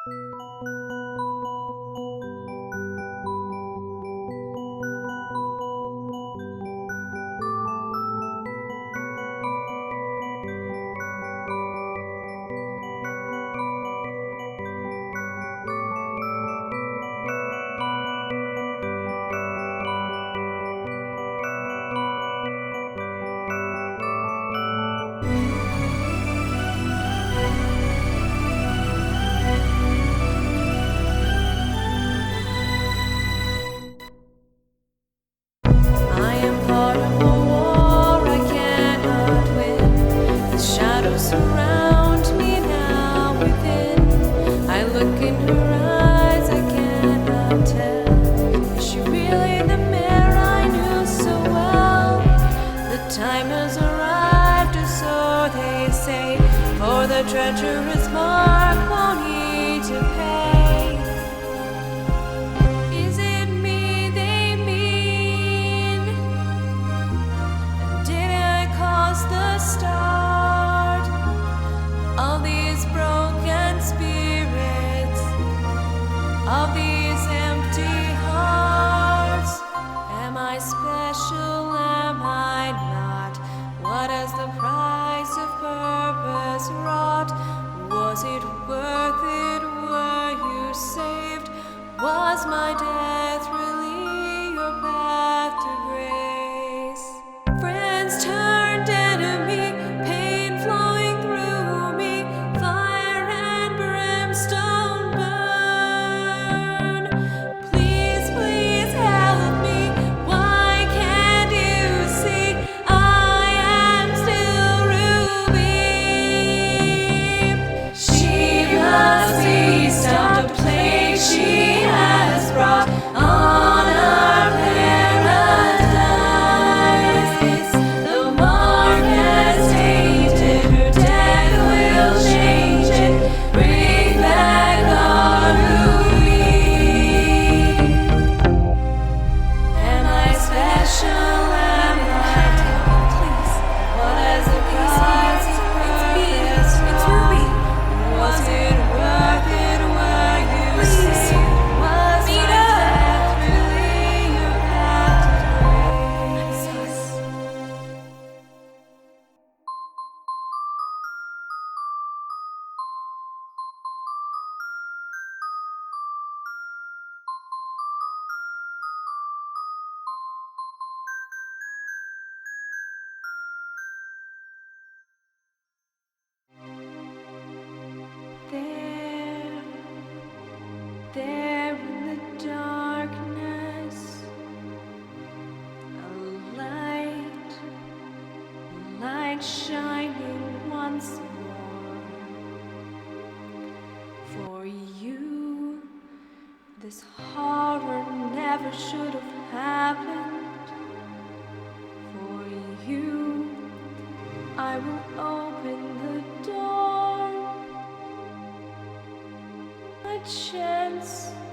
I am part of a war I cannot win. The shadows surround me now within. I look in her eyes, I cannot tell. Is she really the mare I knew so well? The time has arrived, or so they say, for the treacherous mark won't need to pay. Is it me they mean? Did I cause the start of these broken spirits, of these empty hearts? Am I special? Am I not? What has the price of purpose wrought? Was it worth it? Were you saved? Was my death really your path to grace? Friends turned enemy, pain flowing through me, fire and brimstone burn. Please, please help me. Why can't you see I am still Ruby? She must be stopped, a plague she has brought on our paradise. The mark has tainted her, death will change it, bring back our Ruby. Am I special? Am I not? Please. What has the price of purpose wrought? Was it worth it? Were you saved? Was my death really your path to grace? There in the darkness, a light shining once more. For you, this horror never should have happened. For you, I will open the door. A chance